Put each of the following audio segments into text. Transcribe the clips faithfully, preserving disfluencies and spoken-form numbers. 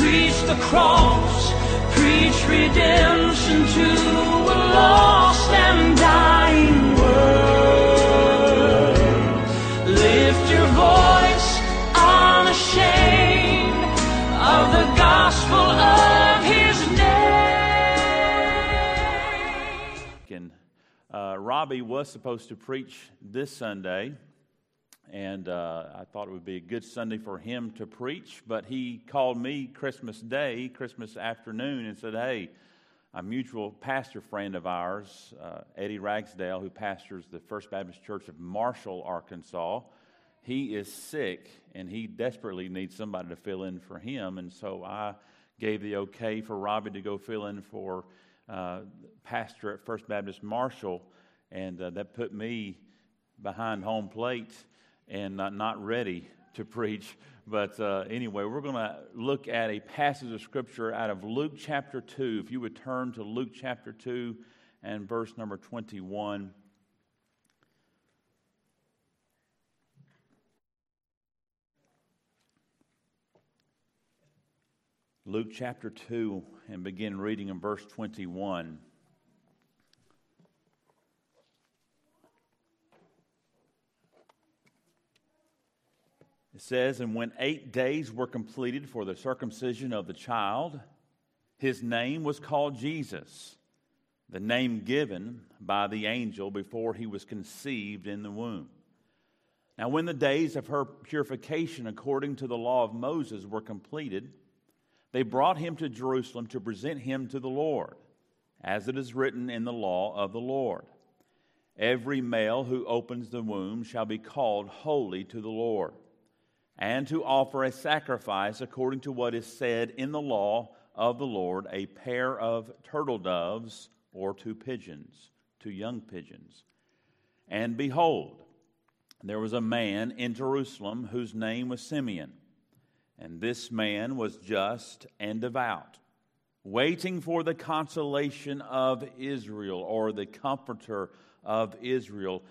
Preach the cross, preach redemption to a lost and dying world. Lift your voice unashamed of the gospel of his name. Uh, Robbie was supposed to preach this Sunday, and uh, I thought it would be a good Sunday for him to preach, but he called me Christmas Day, Christmas afternoon, and said, hey, a mutual pastor friend of ours, uh, Eddie Ragsdale, who pastors the First Baptist Church of Marshall, Arkansas, he is sick, and he desperately needs somebody to fill in for him, and so I gave the okay for Robbie to go fill in for uh, pastor at First Baptist Marshall, and uh, that put me behind home plate and uh, not ready to preach. But uh, anyway, we're going to look at a passage of Scripture out of Luke chapter two. If you would turn to Luke chapter two and verse number twenty-one. Luke chapter two, and begin reading in verse twenty-one. It says, and when eight days were completed for the circumcision of the child, his name was called Jesus, the name given by the angel before he was conceived in the womb. Now when the days of her purification according to the law of Moses were completed, they brought him to Jerusalem to present him to the Lord, as it is written in the law of the Lord. Every male who opens the womb shall be called holy to the Lord, and to offer a sacrifice according to what is said in the law of the Lord, a pair of turtle doves or two pigeons, two young pigeons. And behold, there was a man in Jerusalem whose name was Simeon, and this man was just and devout, waiting for the consolation of Israel, or the comforter of Israel,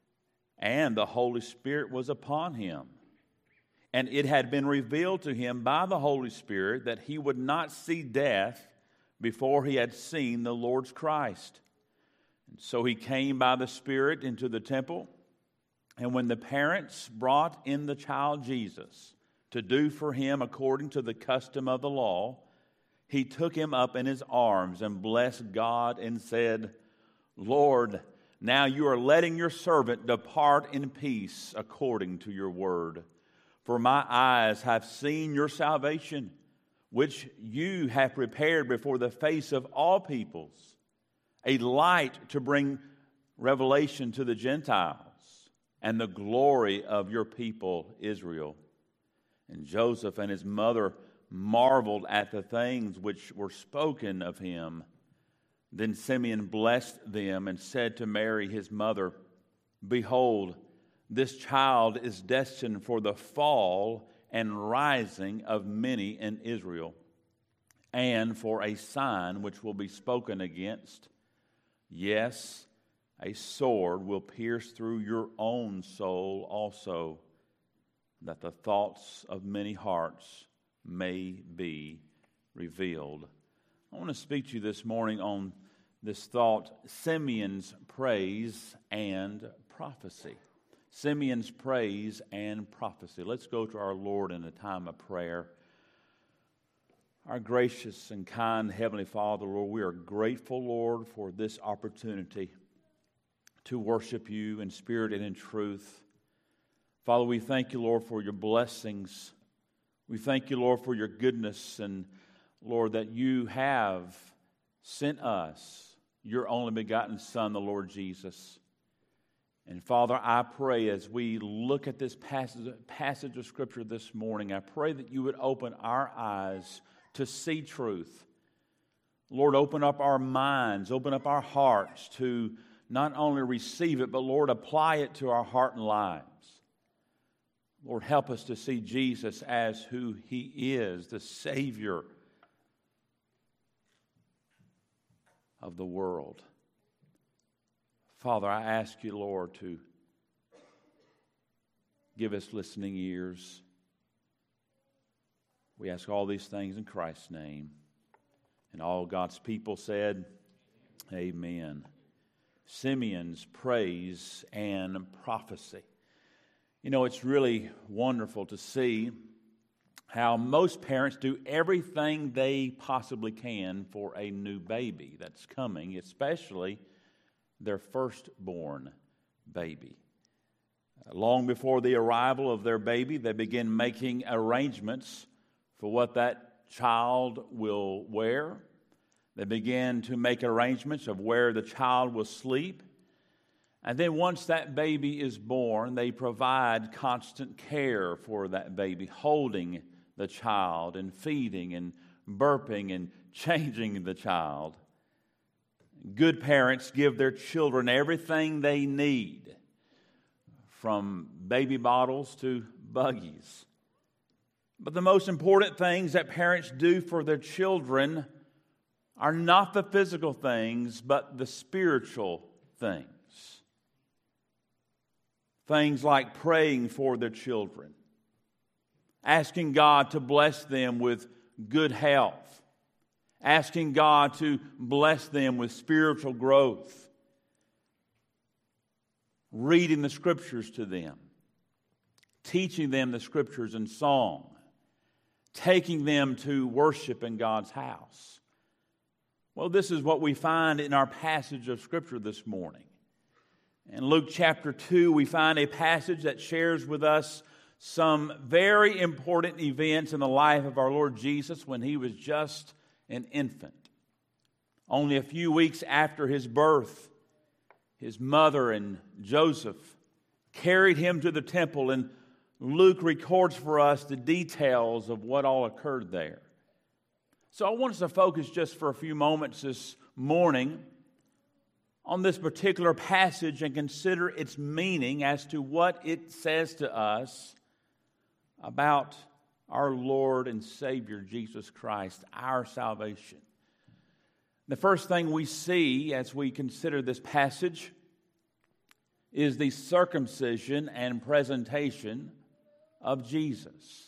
and the Holy Spirit was upon him. And it had been revealed to him by the Holy Spirit that he would not see death before he had seen the Lord's Christ. And so he came by the Spirit into the temple. And when the parents brought in the child Jesus to do for him according to the custom of the law, he took him up in his arms and blessed God and said, Lord, now you are letting your servant depart in peace according to your word. For my eyes have seen your salvation, which you have prepared before the face of all peoples, a light to bring revelation to the Gentiles, and the glory of your people Israel. And Joseph and his mother marveled at the things which were spoken of him. Then Simeon blessed them and said to Mary his mother, Behold, this child is destined for the fall and rising of many in Israel, and for a sign which will be spoken against. Yes, a sword will pierce through your own soul also, that the thoughts of many hearts may be revealed. I want to speak to you this morning on this thought, Simeon's praise and prophecy. Simeon's praise and prophecy. Let's go to our Lord in a time of prayer. Our gracious and kind Heavenly Father, Lord, we are grateful, Lord, for this opportunity to worship you in spirit and in truth. Father, we thank you, Lord, for your blessings. We thank you, Lord, for your goodness, and, Lord, that you have sent us your only begotten Son, the Lord Jesus. And Father, I pray as we look at this passage, passage of Scripture this morning, I pray that you would open our eyes to see truth. Lord, open up our minds, open up our hearts to not only receive it, but Lord, apply it to our heart and lives. Lord, help us to see Jesus as who he is, the Savior of the world. Father, I ask you, Lord, to give us listening ears. We ask all these things in Christ's name. And all God's people said, amen. Simeon's praise and prophecy. You know, it's really wonderful to see how most parents do everything they possibly can for a new baby that's coming, especially their firstborn baby. Long before the arrival of their baby, they begin making arrangements for what that child will wear. They begin to make arrangements of where the child will sleep. And then once that baby is born, they provide constant care for that baby, holding the child and feeding and burping and changing the child. Good parents give their children everything they need, from baby bottles to buggies. But the most important things that parents do for their children are not the physical things, but the spiritual things. Things like praying for their children, asking God to bless them with good health, asking God to bless them with spiritual growth, reading the Scriptures to them, teaching them the Scriptures in song, taking them to worship in God's house. Well, this is what we find in our passage of Scripture this morning. In Luke chapter two, we find a passage that shares with us some very important events in the life of our Lord Jesus when he was just an infant. Only a few weeks after his birth, his mother and Joseph carried him to the temple, and Luke records for us the details of what all occurred there. So I want us to focus just for a few moments this morning on this particular passage and consider its meaning as to what it says to us about our Lord and Savior Jesus Christ, our salvation. The first thing we see as we consider this passage is the circumcision and presentation of Jesus.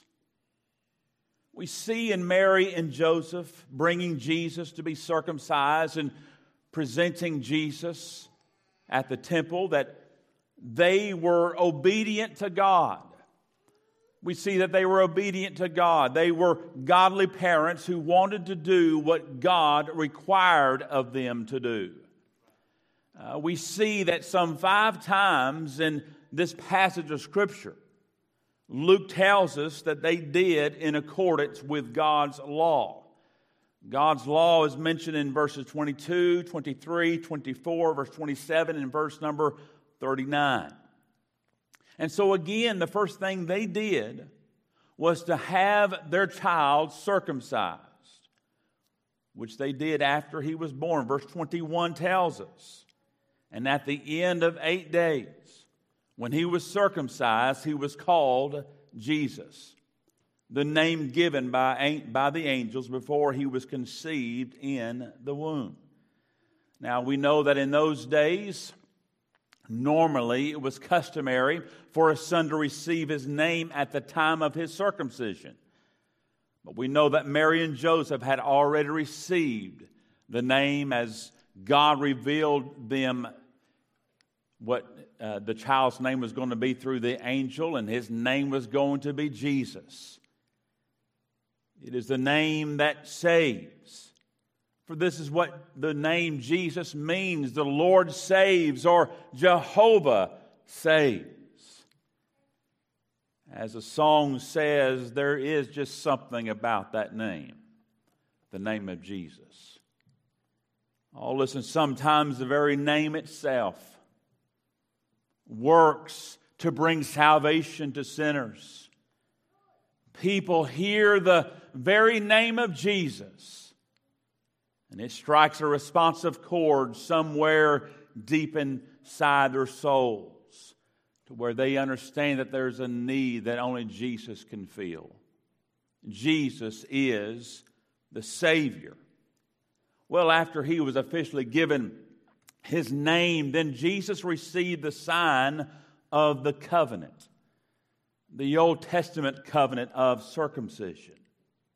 We see in Mary and Joseph bringing Jesus to be circumcised and presenting Jesus at the temple that they were obedient to God. We see that they were obedient to God. They were godly parents who wanted to do what God required of them to do. Uh, we see that some five times in this passage of Scripture, Luke tells us that they did in accordance with God's law. God's law is mentioned in verses twenty-two, twenty-three, twenty-four, verse twenty-seven, and verse number thirty-nine. And so again, the first thing they did was to have their child circumcised, which they did after he was born. Verse twenty-one tells us, and at the end of eight days, when he was circumcised, he was called Jesus, the name given by, by the angels before he was conceived in the womb. Now, we know that in those days, normally it was customary for a son to receive his name at the time of his circumcision. But we know that Mary and Joseph had already received the name as God revealed them what uh, the child's name was going to be through the angel, and his name was going to be Jesus. It is the name that saves. For this is what the name Jesus means. The Lord saves, or Jehovah saves. As the song says, there is just something about that name, the name of Jesus. Oh, listen, sometimes the very name itself works to bring salvation to sinners. People hear the very name of Jesus, and it strikes a responsive chord somewhere deep inside their souls to where they understand that there's a need that only Jesus can fill. Jesus is the Savior. Well, after he was officially given his name, then Jesus received the sign of the covenant, the Old Testament covenant of circumcision.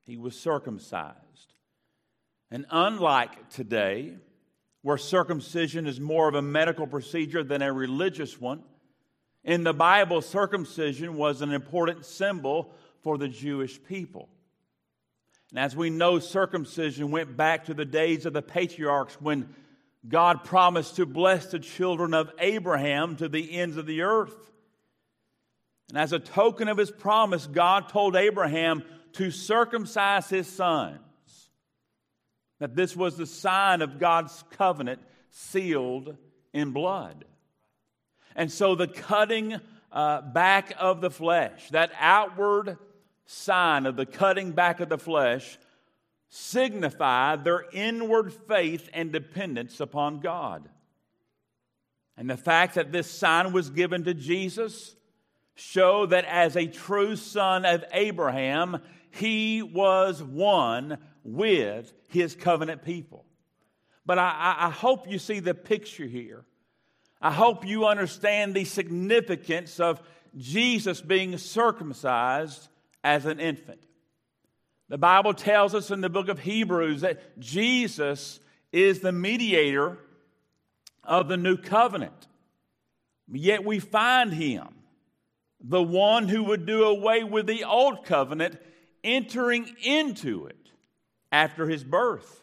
He was circumcised. And unlike today, where circumcision is more of a medical procedure than a religious one, in the Bible, circumcision was an important symbol for the Jewish people. And as we know, circumcision went back to the days of the patriarchs when God promised to bless the children of Abraham to the ends of the earth. And as a token of his promise, God told Abraham to circumcise his sons. That this was the sign of God's covenant sealed in blood. And so the cutting uh, back of the flesh, that outward sign of the cutting back of the flesh, signified their inward faith and dependence upon God. And the fact that this sign was given to Jesus showed that as a true son of Abraham, he was one with his covenant people. But I, I hope you see the picture here. I hope you understand the significance of Jesus being circumcised as an infant. The Bible tells us in the book of Hebrews that Jesus is the mediator of the new covenant. Yet we find him, the one who would do away with the old covenant, entering into it after his birth.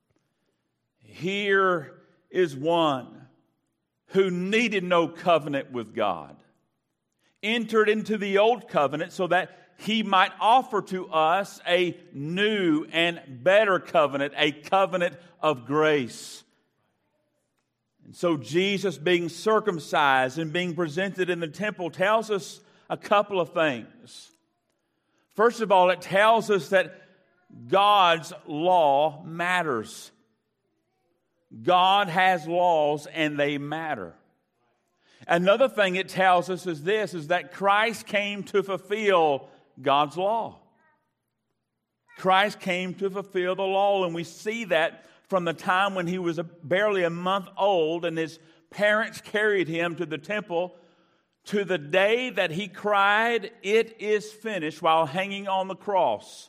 Here is one who needed no covenant with God, entered into the old covenant so that he might offer to us a new and better covenant, a covenant of grace. And so Jesus being circumcised and being presented in the temple tells us a couple of things. First of all, it tells us that God's law matters. God has laws and they matter. Another thing it tells us is this, is that Christ came to fulfill God's law. Christ came to fulfill the law, and we see that from the time when he was a, barely a month old and his parents carried him to the temple to the day that he cried, "It is finished," while hanging on the cross.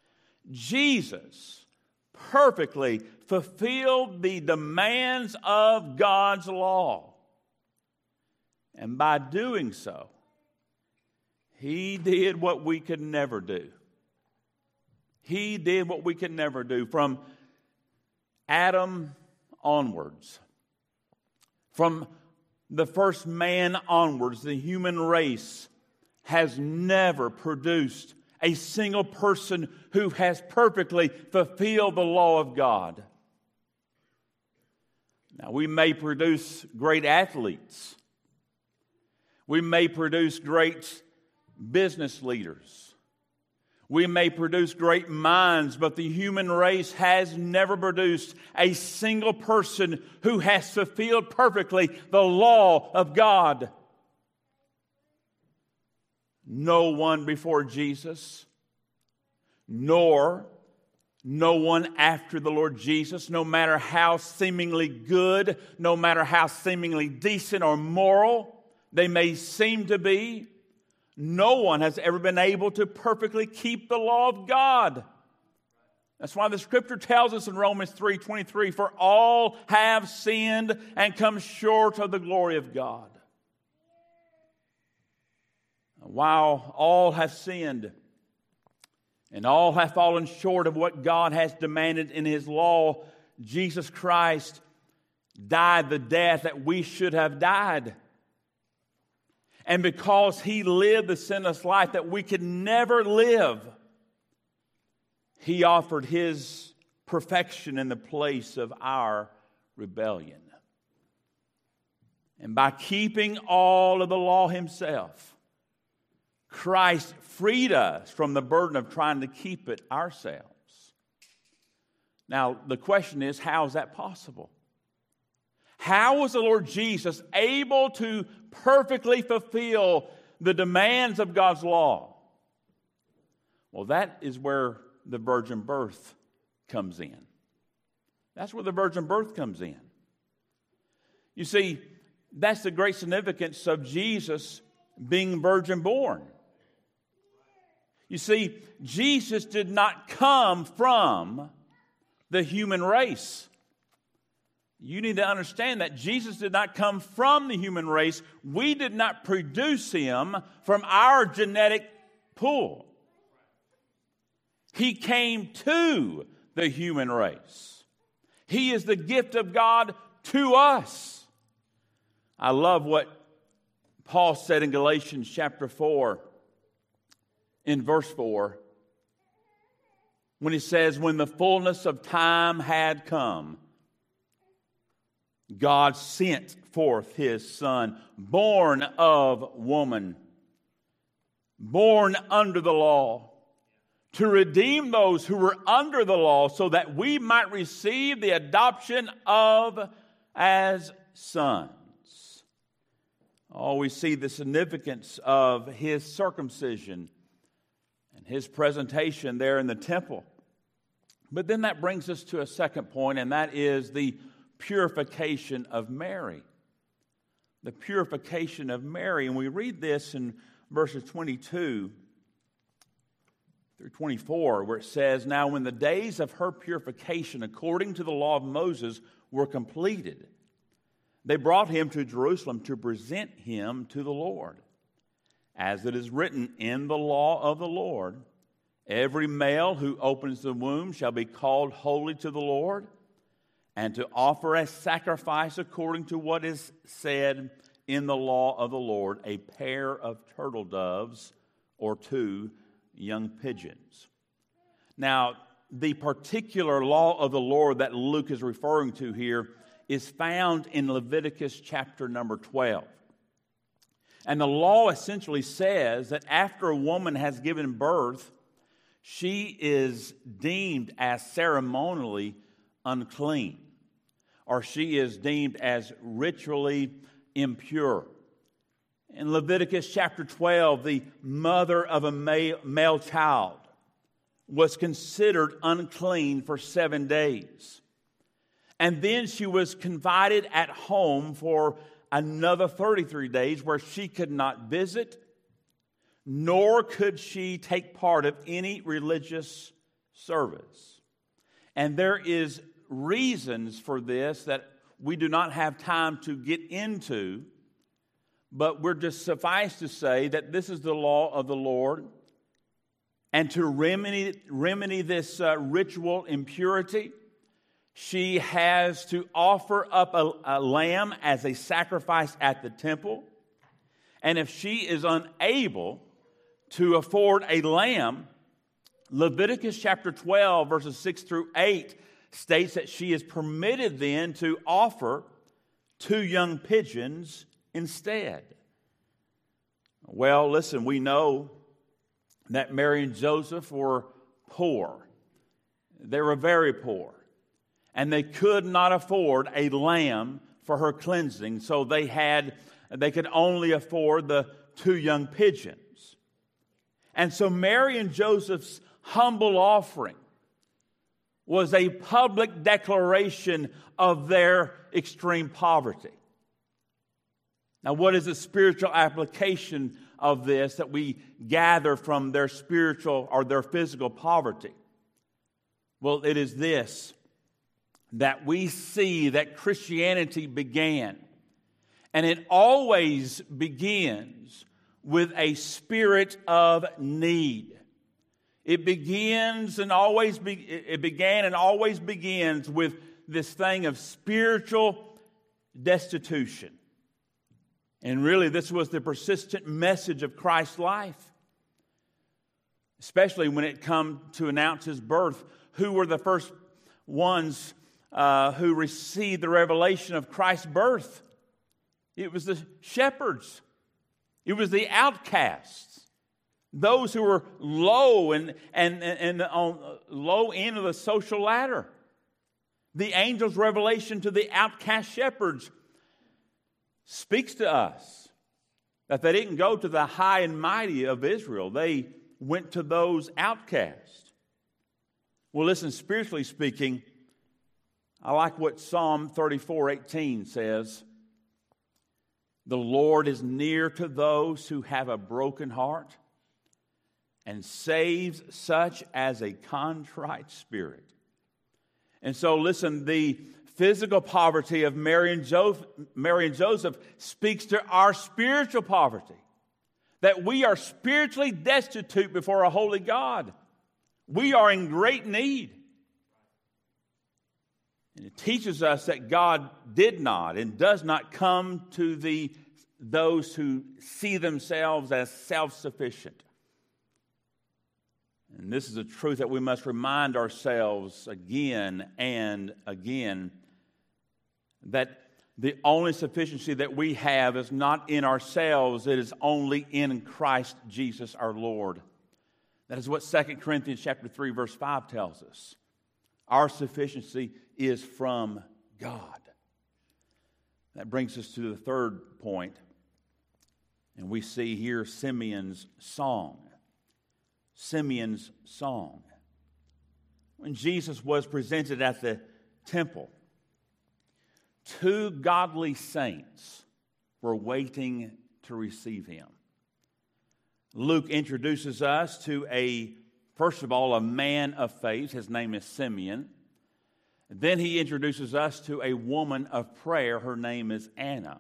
Jesus perfectly fulfilled the demands of God's law. And by doing so, he did what we could never do. He did what we could never do. From Adam onwards, from the first man onwards, the human race has never produced a single person who has perfectly fulfilled the law of God. Now, we may produce great athletes. We may produce great business leaders. We may produce great minds, but the human race has never produced a single person who has fulfilled perfectly the law of God. No one before Jesus, nor no one after the Lord Jesus, no matter how seemingly good, no matter how seemingly decent or moral they may seem to be, no one has ever been able to perfectly keep the law of God. That's why the Scripture tells us in Romans three twenty-three, "For all have sinned and come short of the glory of God." While all have sinned and all have fallen short of what God has demanded in His law, Jesus Christ died the death that we should have died. And because He lived the sinless life that we could never live, He offered His perfection in the place of our rebellion. And by keeping all of the law Himself, Christ freed us from the burden of trying to keep it ourselves. Now, the question is, how is that possible? How was the Lord Jesus able to perfectly fulfill the demands of God's law? Well, that is where the virgin birth comes in. That's where the virgin birth comes in. You see, that's the great significance of Jesus being virgin born. You see, Jesus did not come from the human race. You need to understand that Jesus did not come from the human race. We did not produce him from our genetic pool. He came to the human race. He is the gift of God to us. I love what Paul said in Galatians chapter four, in verse four, when he says, when the fullness of time had come, God sent forth his Son, born of woman, born under the law, to redeem those who were under the law, so that we might receive the adoption of as sons. Oh, we see the significance of his circumcision and his presentation there in the temple. But then that brings us to a second point, and that is the purification of Mary. The purification of Mary. And we read this in verses twenty-two through twenty-four, where it says, now when the days of her purification according to the law of Moses were completed, they brought him to Jerusalem to present him to the Lord. As it is written in the law of the Lord, every male who opens the womb shall be called holy to the Lord, and to offer a sacrifice according to what is said in the law of the Lord, a pair of turtle doves or two young pigeons. Now, the particular law of the Lord that Luke is referring to here is found in Leviticus chapter number twelve. And the law essentially says that after a woman has given birth, she is deemed as ceremonially unclean, or she is deemed as ritually impure. In Leviticus chapter twelve, the mother of a male, male child was considered unclean for seven days. And then she was confined at home for another thirty-three days where she could not visit, nor could she take part of any religious service. And there is reasons for this that we do not have time to get into, but we're just suffice to say that this is the law of the Lord. And to remedy, remedy this uh, ritual impurity, she has to offer up a, a lamb as a sacrifice at the temple. And if she is unable to afford a lamb, Leviticus chapter twelve, verses six through eight, states that she is permitted then to offer two young pigeons instead. Well, listen, we know that Mary and Joseph were poor. They were very poor. And they could not afford a lamb for her cleansing, so they had they could only afford the two young pigeons. And so Mary and Joseph's humble offering was a public declaration of their extreme poverty. Now, what is the spiritual application of this that we gather from their spiritual or their physical poverty? Well, it is this, that we see that Christianity began, and it always begins with a spirit of need. It begins and always be, it began and always begins with this thing of spiritual destitution. And really, this was the persistent message of Christ's life, especially when it come to announce his birth. Who were the first ones uh, who received the revelation of Christ's birth? It was the shepherds. It was the outcasts, those who were low and, and, and on low end of the social ladder. The angel's revelation to the outcast shepherds speaks to us that they didn't go to the high and mighty of Israel. They went to those outcasts. Well, listen, spiritually speaking, I like what Psalm thirty-four eighteen says. The Lord is near to those who have a broken heart and saves such as a contrite spirit. And so, listen, the physical poverty of Mary and Joseph, Mary and Joseph speaks to our spiritual poverty, that we are spiritually destitute before a holy God. We are in great need. And it teaches us that God did not and does not come to the those who see themselves as self-sufficient. And this is a truth that we must remind ourselves again and again, that the only sufficiency that we have is not in ourselves, it is only in Christ Jesus our Lord. That is what Second Corinthians chapter three, verse five tells us. Our sufficiency is from God. That brings us to the third point. And we see here Simeon's song. Simeon's song. When Jesus was presented at the temple, two godly saints were waiting to receive him. Luke introduces us to a, first of all, a man of faith. His name is Simeon. Then he introduces us to a woman of prayer. Her name is Anna.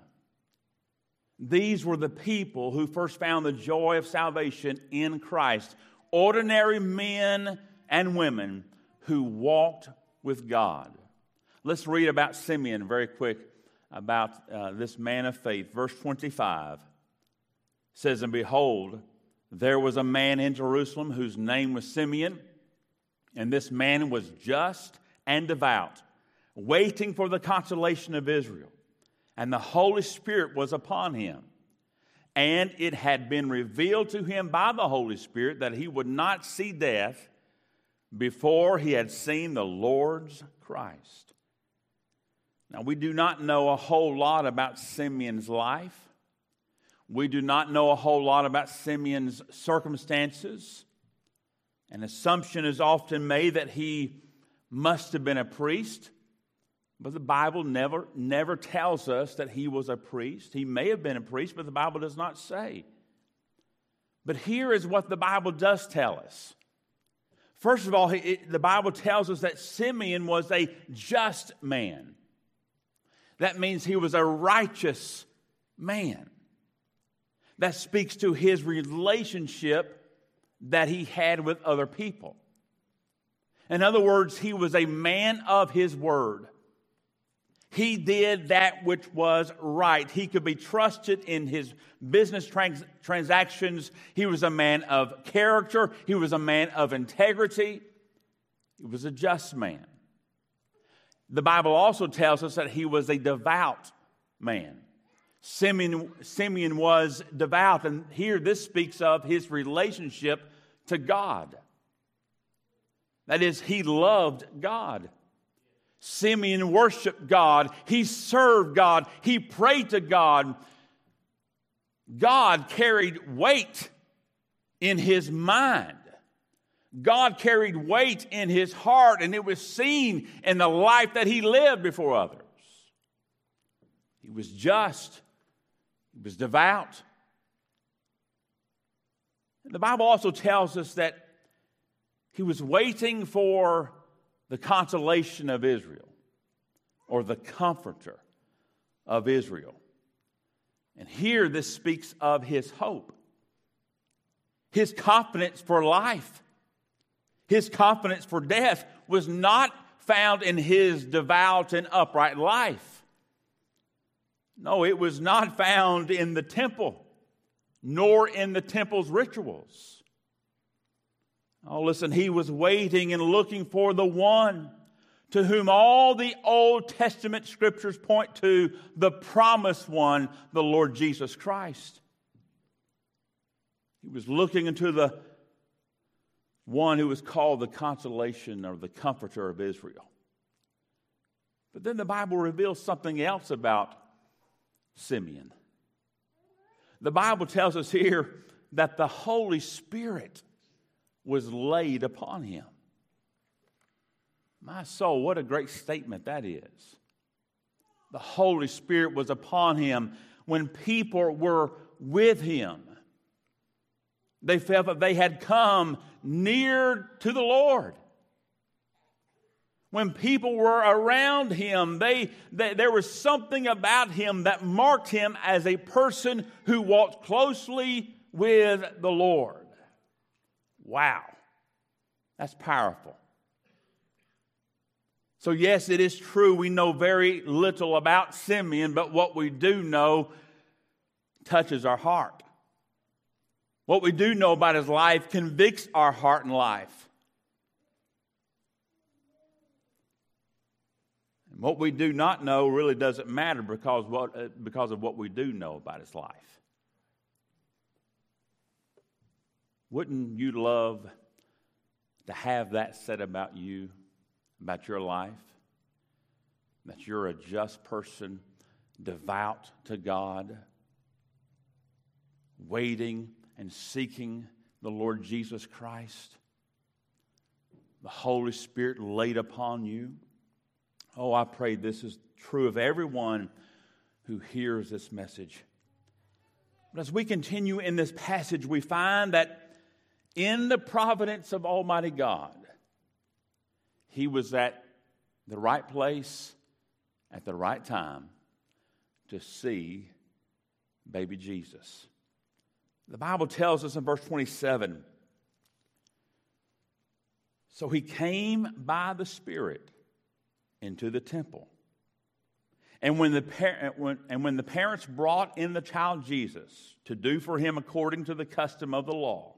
These were the people who first found the joy of salvation in Christ. Ordinary men and women who walked with God. Let's read about Simeon very quick, about uh, this man of faith. Verse twenty-five says, "And behold, there was a man in Jerusalem whose name was Simeon, and this man was just and devout, waiting for the consolation of Israel. And the Holy Spirit was upon him. And it had been revealed to him by the Holy Spirit that he would not see death before he had seen the Lord's Christ." Now, we do not know a whole lot about Simeon's life. We do not know a whole lot about Simeon's circumstances. An assumption is often made that he must have been a priest. But the Bible never, never tells us that he was a priest. He may have been a priest, but the Bible does not say. But here is what the Bible does tell us. First of all, it, the Bible tells us that Simeon was a just man. That means he was a righteous man. That speaks to his relationship that he had with other people. In other words, he was a man of his word. He did that which was right. He could be trusted in his business trans- transactions. He was a man of character. He was a man of integrity. He was a just man. The Bible also tells us that he was a devout man. Simeon, Simeon was devout, and here this speaks of his relationship to God. That is, he loved God. Simeon worshiped God. He served God. He prayed to God. God carried weight in his mind. God carried weight in his heart, and it was seen in the life that he lived before others. He was just. He was devout. And the Bible also tells us that he was waiting for the consolation of Israel, or the comforter of Israel. And here this speaks of his hope, his confidence for life, his confidence for death was not found in his devout and upright life. No, it was not found in the temple, nor in the temple's rituals. Oh, listen, he was waiting and looking for the one to whom all the Old Testament scriptures point to, the promised one, the Lord Jesus Christ. He was looking into the one who was called the consolation or the comforter of Israel. But then the Bible reveals something else about Simeon. The Bible tells us here that the Holy Spirit was laid upon him. My soul, what a great statement that is. The Holy Spirit was upon him when people were with him. They felt that they had come near to the Lord. When people were around him, they, they, there was something about him that marked him as a person who walked closely with the Lord. Wow, that's powerful. So yes, it is true we know very little about Simeon, but what we do know touches our heart. What we do know about his life convicts our heart and life. And what we do not know really doesn't matter because, what, uh, because of what we do know about his life. Wouldn't you love to have that said about you, about your life? That you're a just person, devout to God, waiting and seeking the Lord Jesus Christ, the Holy Spirit laid upon you. Oh, I pray this is true of everyone who hears this message. But as we continue in this passage, we find that in the providence of Almighty God, he was at the right place at the right time to see baby Jesus. The Bible tells us in verse twenty-seven, so he came by the Spirit into the temple. And when the par- when, and when the parents brought in the child Jesus to do for him according to the custom of the law,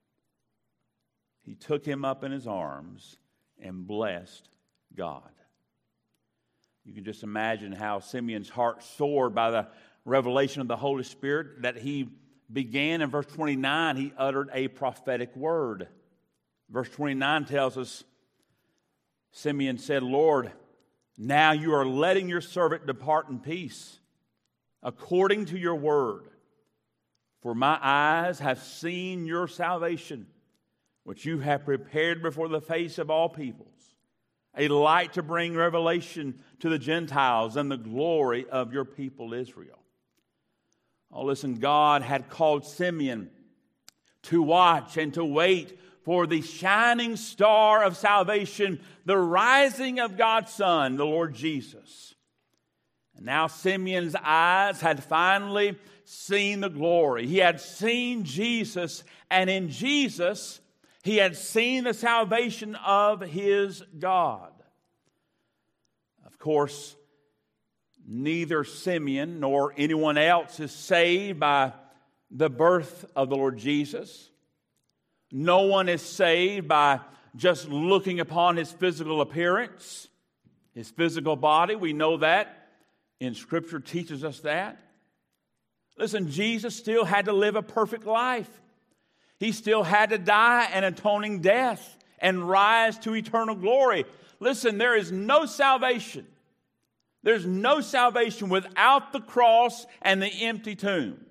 he took him up in his arms and blessed God. You can just imagine how Simeon's heart soared by the revelation of the Holy Spirit that he began in verse twenty-nine. He uttered a prophetic word. Verse twenty-nine tells us, Simeon said, Lord, now you are letting your servant depart in peace, according to your word. For my eyes have seen your salvation, which you have prepared before the face of all peoples, a light to bring revelation to the Gentiles and the glory of your people Israel. Oh, listen, God had called Simeon to watch and to wait for the shining star of salvation, the rising of God's Son, the Lord Jesus. And now Simeon's eyes had finally seen the glory. He had seen Jesus, and in Jesus, he had seen the salvation of his God. Of course, neither Simeon nor anyone else is saved by the birth of the Lord Jesus. No one is saved by just looking upon his physical appearance, his physical body. We know that, and Scripture teaches us that. Listen, Jesus still had to live a perfect life. He still had to die an atoning death and rise to eternal glory. Listen, there is no salvation. There's no salvation without the cross and the empty tomb.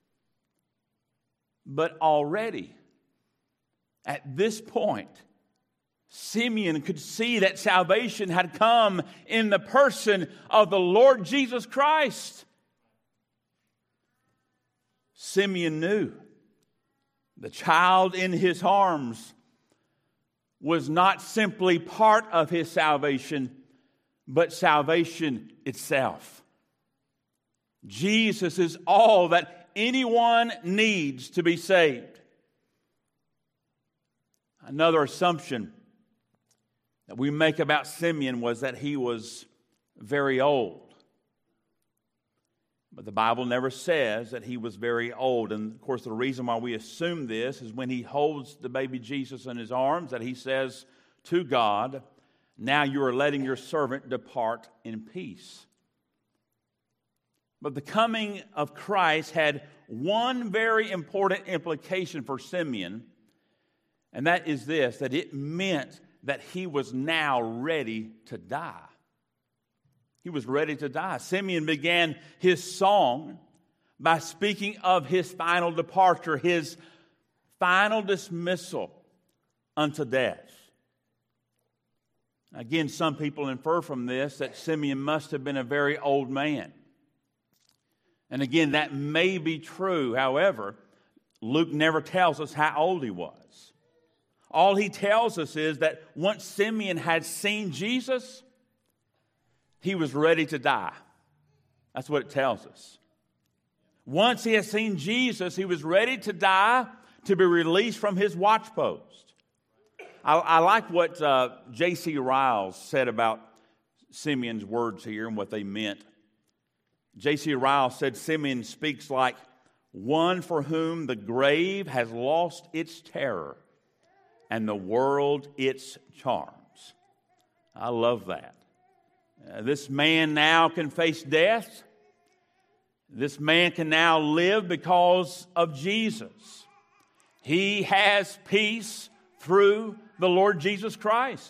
But already, at this point, Simeon could see that salvation had come in the person of the Lord Jesus Christ. Simeon knew the child in his arms was not simply part of his salvation, but salvation itself. Jesus is all that anyone needs to be saved. Another assumption that we make about Simeon was that he was very old. But the Bible never says that he was very old. And of course, the reason why we assume this is when he holds the baby Jesus in his arms, that he says to God, now you are letting your servant depart in peace. But the coming of Christ had one very important implication for Simeon, and that is this, that it meant that he was now ready to die. He was ready to die. Simeon began his song by speaking of his final departure, his final dismissal unto death. Again, some people infer from this that Simeon must have been a very old man. And again, that may be true. However, Luke never tells us how old he was. All he tells us is that once Simeon had seen Jesus, he was ready to die. That's what it tells us. Once he had seen Jesus, he was ready to die to be released from his watchpost. I, I like what uh, J C Riles said about Simeon's words here and what they meant. J C Riles said, Simeon speaks like one for whom the grave has lost its terror and the world its charms. I love that. Uh, this man now can face death. This man can now live because of Jesus. He has peace through the Lord Jesus Christ.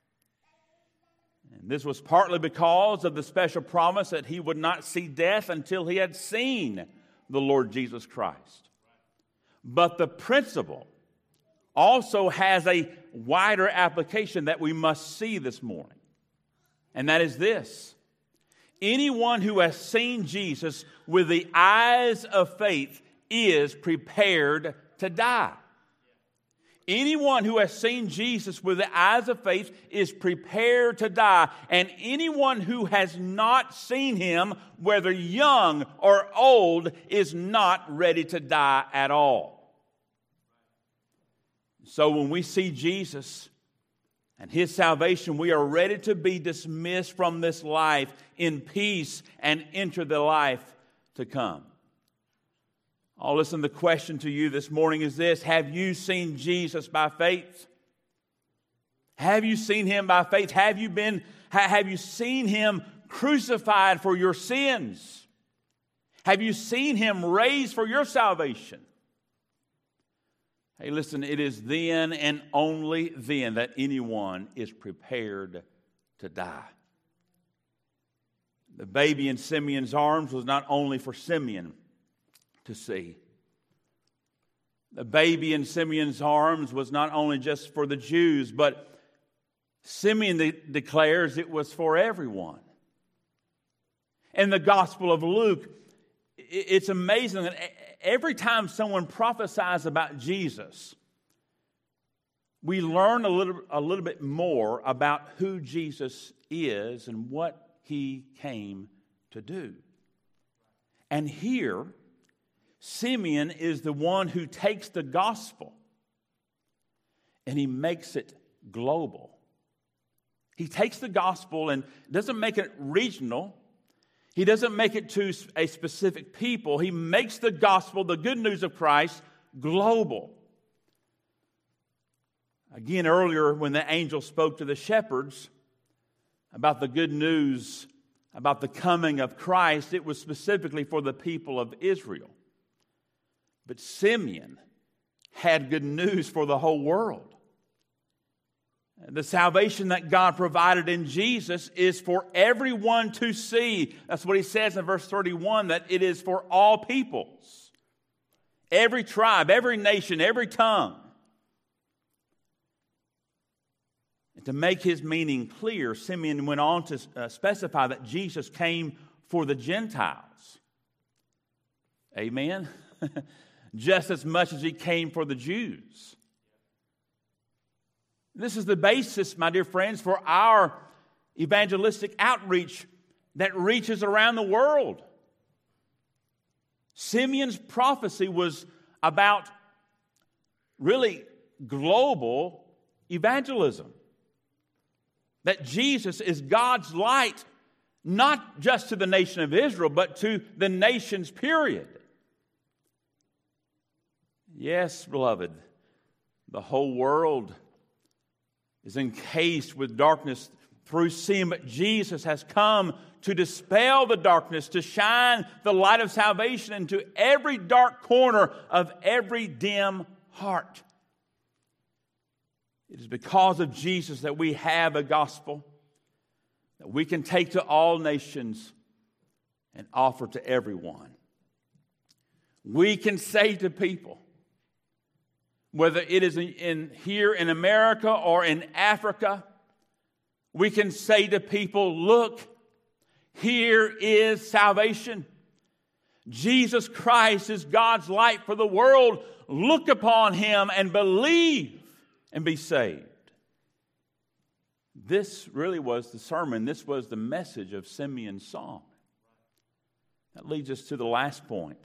And this was partly because of the special promise that he would not see death until he had seen the Lord Jesus Christ. But the principle also has a wider application that we must see this morning. And that is this. Anyone who has seen Jesus with the eyes of faith is prepared to die. Anyone who has seen Jesus with the eyes of faith is prepared to die. And anyone who has not seen him, whether young or old, is not ready to die at all. So when we see Jesus and his salvation, we are ready to be dismissed from this life in peace and enter the life to come. Oh, listen, the question to you this morning is this: have you seen Jesus by faith? Have you seen him by faith? Have you been, have you seen him crucified for your sins? Have you seen him raised for your salvation? Hey, listen, it is then and only then that anyone is prepared to die. The baby in Simeon's arms was not only for Simeon to see. The baby in Simeon's arms was not only just for the Jews, but Simeon de- declares it was for everyone. In the Gospel of Luke, it's amazing that every time someone prophesies about Jesus, we learn a little, a little bit more about who Jesus is and what he came to do. And here, Simeon is the one who takes the gospel and he makes it global. He takes the gospel and doesn't make it regional. He doesn't make it to a specific people. He makes the gospel, the good news of Christ, global. Again, earlier when the angel spoke to the shepherds about the good news about the coming of Christ, it was specifically for the people of Israel. But Simeon had good news for the whole world. The salvation that God provided in Jesus is for everyone to see. That's what he says in verse thirty-one, that it is for all peoples. Every tribe, every nation, every tongue. And to make his meaning clear, Simeon went on to uh, specify that Jesus came for the Gentiles. Amen? Just as much as he came for the Jews. This is the basis, my dear friends, for our evangelistic outreach that reaches around the world. Simeon's prophecy was about really global evangelism. That Jesus is God's light, not just to the nation of Israel, but to the nations, period. Yes, beloved, the whole world is encased with darkness through sin, but Jesus has come to dispel the darkness, to shine the light of salvation into every dark corner of every dim heart. It is because of Jesus that we have a gospel that we can take to all nations and offer to everyone. We can say to people, whether it is in, in here in America or in Africa, we can say to people, look, here is salvation. Jesus Christ is God's light for the world. look upon him and believe and be saved. This really was the sermon. This was the message of Simeon's song. That leads us to the last point.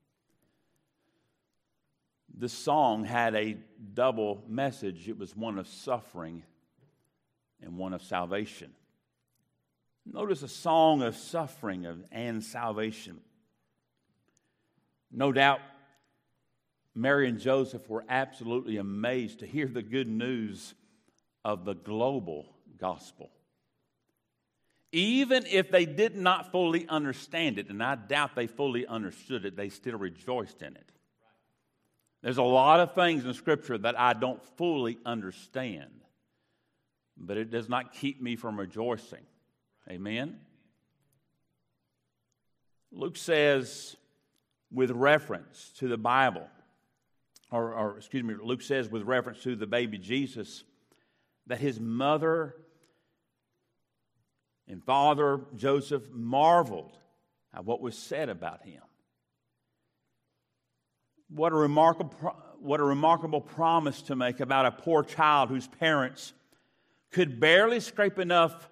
This song had a double message. It was one of suffering and one of salvation. Notice a song of suffering and salvation. No doubt, Mary and Joseph were absolutely amazed to hear the good news of the global gospel. Even if they did not fully understand it, and I doubt they fully understood it, they still rejoiced in it. There's a lot of things in Scripture that I don't fully understand, but it does not keep me from rejoicing. Amen? Luke says, with reference to the Bible, or, or excuse me, Luke says with reference to the baby Jesus, that his mother and father Joseph marveled at what was said about him. What a remarkable, what a remarkable promise to make about a poor child whose parents could barely scrape enough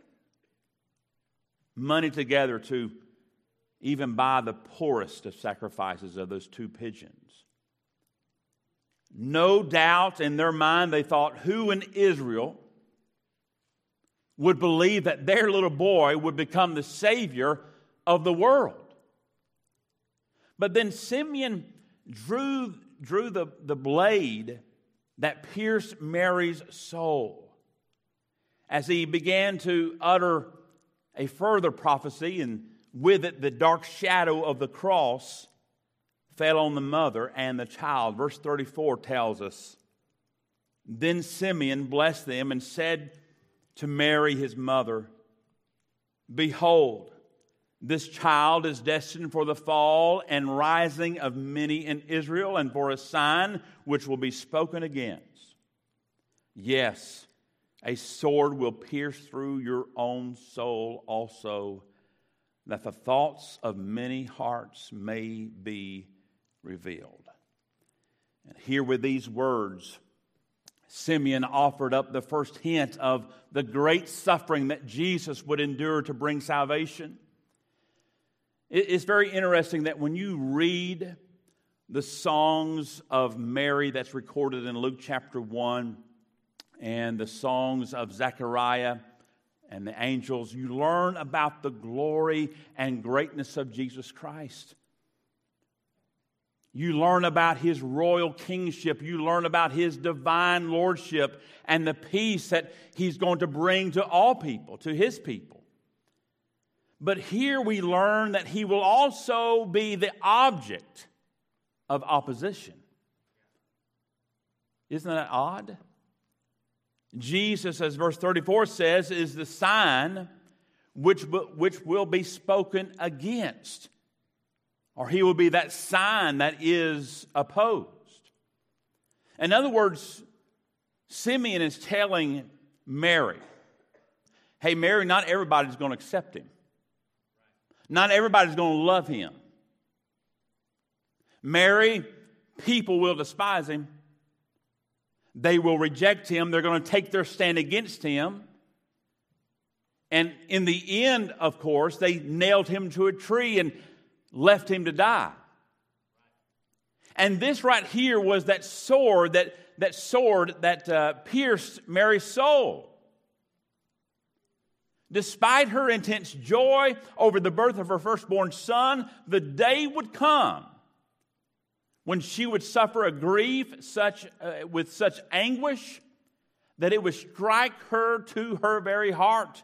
money together to even buy the poorest of sacrifices of those two pigeons. No doubt in their mind they thought, who in Israel would believe that their little boy would become the Savior of the world? But then Simeon drew, drew the, the blade that pierced Mary's soul as he began to utter a further prophecy, and with it the dark shadow of the cross fell on the mother and the child. Verse thirty-four tells us, then Simeon blessed them and said to Mary his mother, behold, this child is destined for the fall and rising of many in Israel, and for a sign which will be spoken against. Yes, a sword will pierce through your own soul also, that the thoughts of many hearts may be revealed. And here with these words, Simeon offered up the first hint of the great suffering that Jesus would endure to bring salvation. It's very interesting that when you read the songs of Mary that's recorded in Luke chapter one, and the songs of Zechariah and the angels, you learn about the glory and greatness of Jesus Christ. You learn about his royal kingship. You learn about his divine lordship and the peace that he's going to bring to all people, to his people. But here we learn that he will also be the object of opposition. Isn't that odd? Jesus, as verse thirty-four says, is the sign which, which will be spoken against. Or he will be that sign that is opposed. In other words, Simeon is telling Mary, hey, Mary, not everybody's going to accept him. Not everybody's going to love him. Mary, people will despise him. They will reject him. They're going to take their stand against him. And in the end, of course, they nailed him to a tree and left him to die. And this right here was that sword that, that sword that uh, pierced Mary's soul. Despite her intense joy over the birth of her firstborn son, the day would come when she would suffer a grief such uh, with such anguish that it would strike her to her very heart.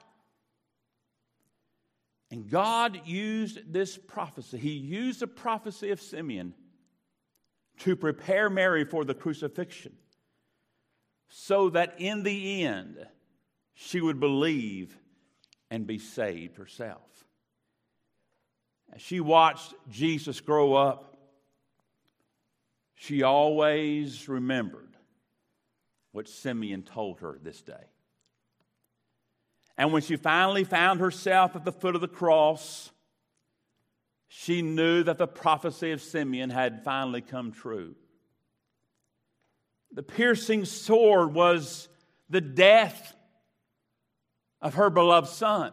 And God used this prophecy. He used the prophecy of Simeon to prepare Mary for the crucifixion, so that in the end she would believe and be saved herself. As she watched Jesus grow up, she always remembered what Simeon told her this day. And when she finally found herself at the foot of the cross, she knew that the prophecy of Simeon had finally come true. The piercing sword was the death of her beloved son.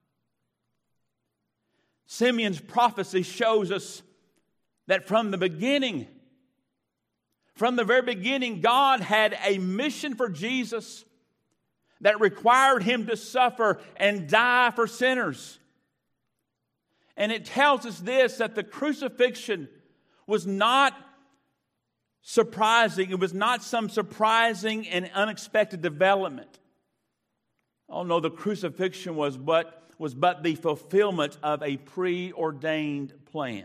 Simeon's prophecy shows us that from the beginning, from the very beginning, God had a mission for Jesus that required him to suffer and die for sinners. And it tells us this, that the crucifixion was not surprising. It was not some surprising and unexpected development. Oh no, the crucifixion was but, was but the fulfillment of a preordained plan.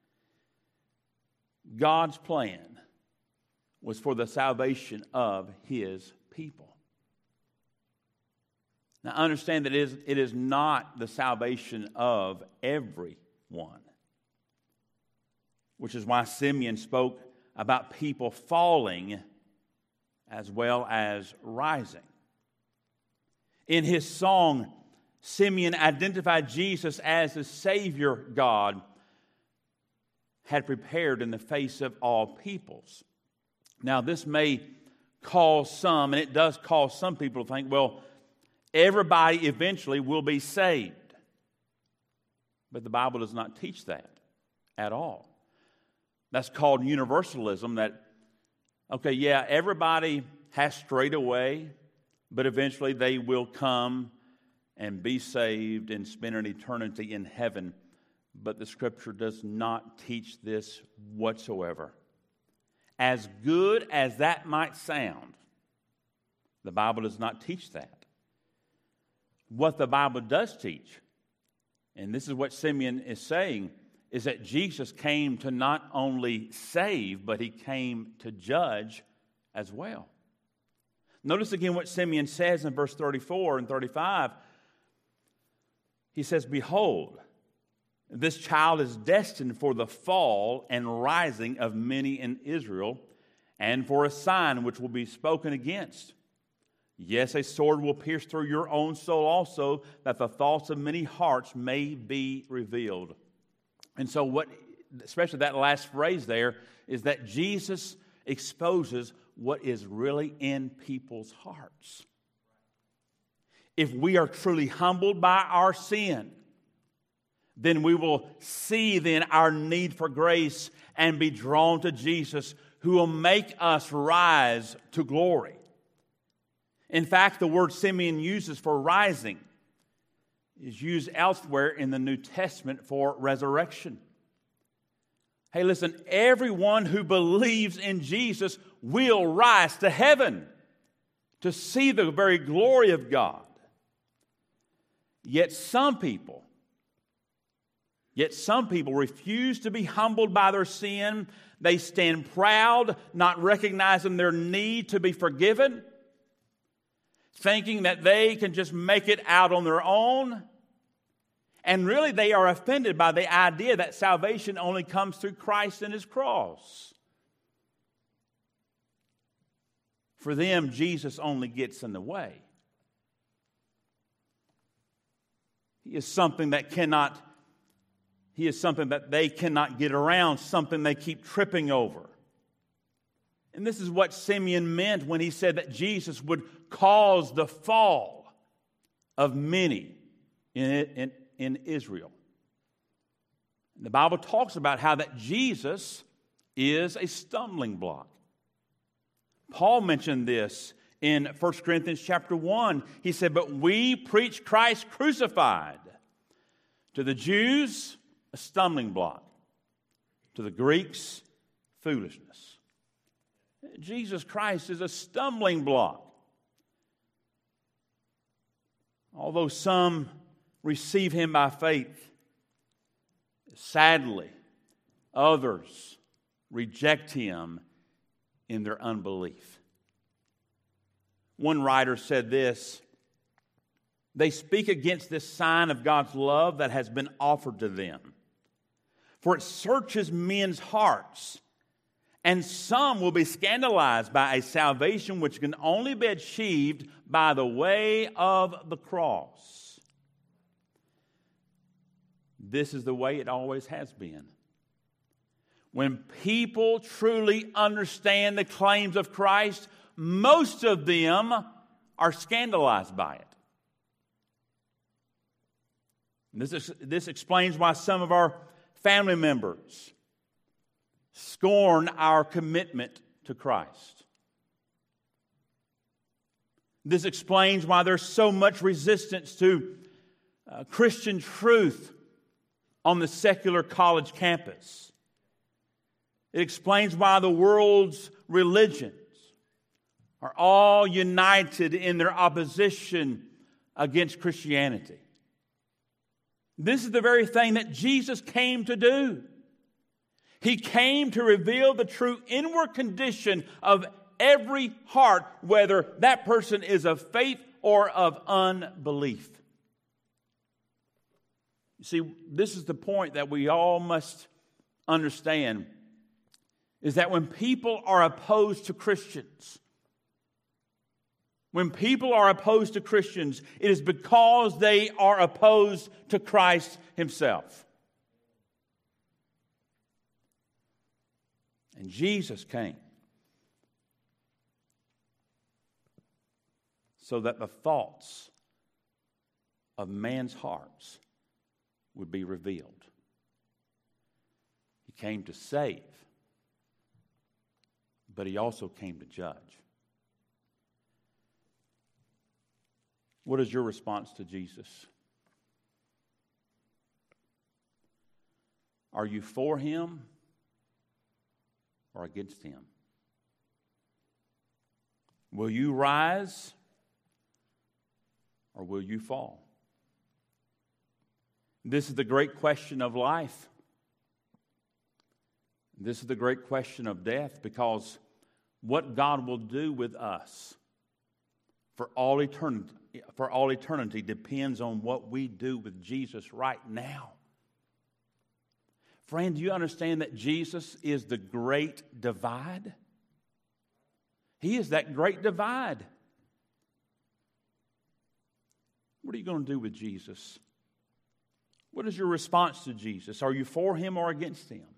God's plan was for the salvation of his people. Now understand that it is, it is not the salvation of everyone, which is why Simeon spoke about people falling as well as rising. In his song, Simeon identified Jesus as the Savior God had prepared in the face of all peoples. Now, this may cause some, and it does cause some people to think, well, everybody eventually will be saved. But the Bible does not teach that at all. That's called universalism, that, okay, yeah, everybody has strayed away, but eventually they will come and be saved and spend an eternity in heaven. But the Scripture does not teach this whatsoever. As good as that might sound, the Bible does not teach that. What the Bible does teach, and this is what Simeon is saying, is that Jesus came to not only save, but he came to judge as well. Notice again what Simeon says in verse thirty-four and thirty-five. He says, "Behold, this child is destined for the fall and rising of many in Israel, and for a sign which will be spoken against. Yes, a sword will pierce through your own soul also, that the thoughts of many hearts may be revealed." And so what, especially that last phrase there, is that Jesus exposes what is really in people's hearts. If we are truly humbled by our sin, then we will see then our need for grace and be drawn to Jesus, who will make us rise to glory. In fact, the word Simeon uses for rising is used elsewhere in the New Testament for resurrection. Hey, listen, everyone who believes in Jesus will rise to heaven to see the very glory of God. Yet some people, yet some people refuse to be humbled by their sin. They stand proud, not recognizing their need to be forgiven, thinking that they can just make it out on their own. And really, they are offended by the idea that salvation only comes through Christ and his cross. For them, Jesus only gets in the way. He is something that cannot, he is something that they cannot get around, something they keep tripping over. And this is what Simeon meant when he said that Jesus would cause the fall of many in, in, in Israel. The Bible talks about how that Jesus is a stumbling block. Paul mentioned this in First Corinthians chapter one. He said, "But we preach Christ crucified. To the Jews, a stumbling block. To the Greeks, foolishness." Jesus Christ is a stumbling block. Although some receive him by faith, sadly, others reject him in their unbelief. One writer said this: "They speak against this sign of God's love that has been offered to them, for it searches men's hearts. And some will be scandalized by a salvation which can only be achieved by the way of the cross." This is the way it always has been. when people truly understand the claims of Christ, most of them are scandalized by it. This, is, this explains why some of our family members scorn our commitment to Christ. This explains why there's so much resistance to uh, Christian truth on the secular college campus. It explains why the world's religions are all united in their opposition against Christianity. This is the very thing that Jesus came to do. He came to reveal the true inward condition of every heart, whether that person is of faith or of unbelief. You see, this is the point that we all must understand, is that when people are opposed to Christians, when people are opposed to Christians, it is because they are opposed to Christ Himself. And Jesus came so that the thoughts of man's hearts would be revealed. He came to save, but He also came to judge. What is your response to Jesus? Are you for Him or against Him? Will you rise or will you fall? This is the great question of life. This is the great question of death, because what God will do with us for all eternity, for all eternity depends on what we do with Jesus right now. Friend, do you understand that Jesus is the great divide? He is that great divide. What are you going to do with Jesus? What is your response to Jesus? Are you for Him or against Him?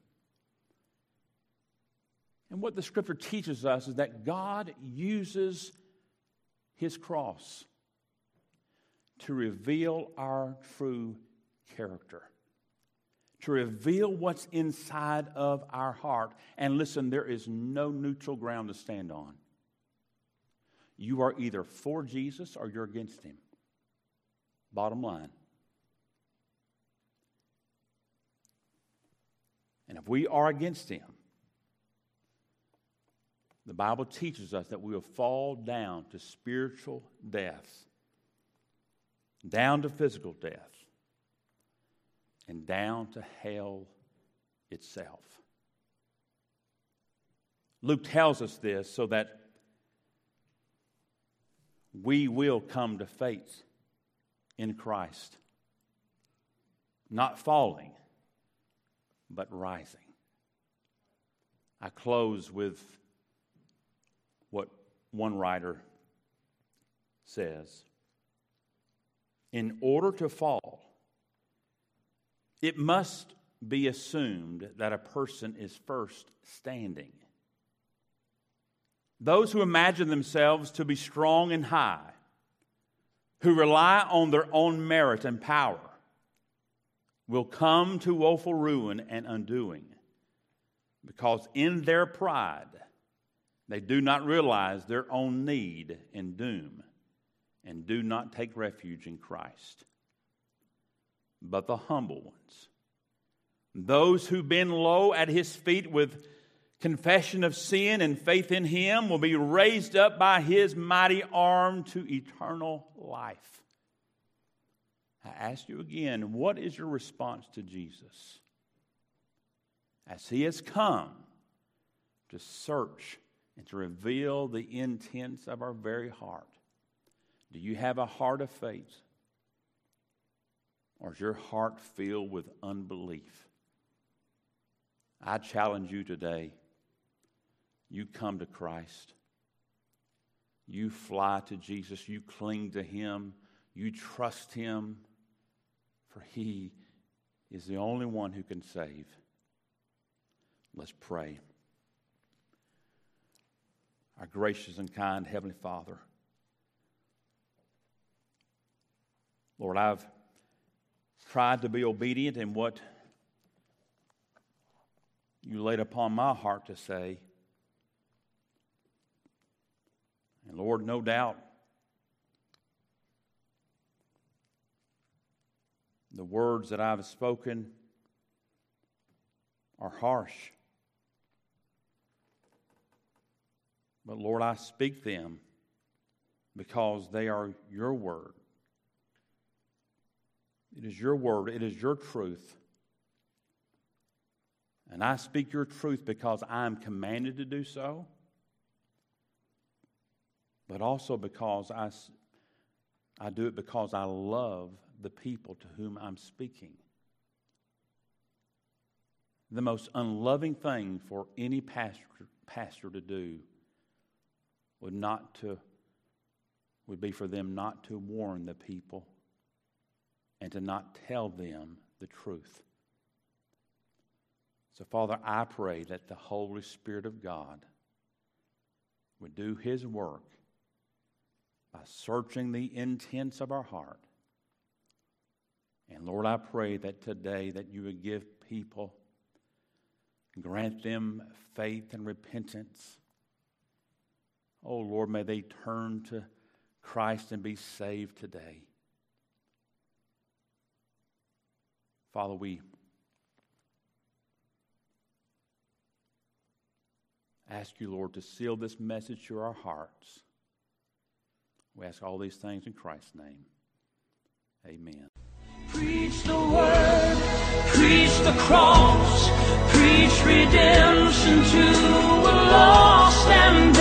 And what the Scripture teaches us is that God uses His cross to reveal our true character, to reveal what's inside of our heart. And listen, there is no neutral ground to stand on. You are either for Jesus or you're against Him. Bottom line. And if we are against Him, the Bible teaches us that we will fall down to spiritual death, down to physical death, and down to hell itself. Luke tells us this so that we will come to faith in Christ, not falling, but rising. I close with what one writer says. In order to fall, it must be assumed that a person is first standing. Those who imagine themselves to be strong and high, who rely on their own merit and power, will come to woeful ruin and undoing, because in their pride they do not realize their own need and doom, and do not take refuge in Christ. But the humble ones, those who bend low at His feet with confession of sin and faith in Him, will be raised up by His mighty arm to eternal life. I ask you again, what is your response to Jesus? As He has come to search and to reveal the intents of our very heart, do you have a heart of faith? Or is your heart filled with unbelief? I challenge you today. You come to Christ. You fly to Jesus. You cling to Him. You trust Him. For He is the only one who can save. Let's pray. Our gracious and kind Heavenly Father, Lord, I've tried to be obedient in what you laid upon my heart to say. And Lord, no doubt, the words that I've spoken are harsh. But Lord, I speak them because they are your word. It is your word. It is your truth. And I speak your truth because I am commanded to do so, but also because I, I do it because I love the people to whom I'm speaking. The most unloving thing for any pastor, pastor to do would not to would be for them not to warn the people and to not tell them the truth. So, Father, I pray that the Holy Spirit of God would do His work by searching the intents of our heart. And Lord, I pray that today that you would give people, grant them faith and repentance. Oh, Lord, may they turn to Christ and be saved today. Father, we ask you, Lord, to seal this message to our hearts. We ask all these things in Christ's name. Amen. Preach the word, preach the cross, preach redemption to a lost and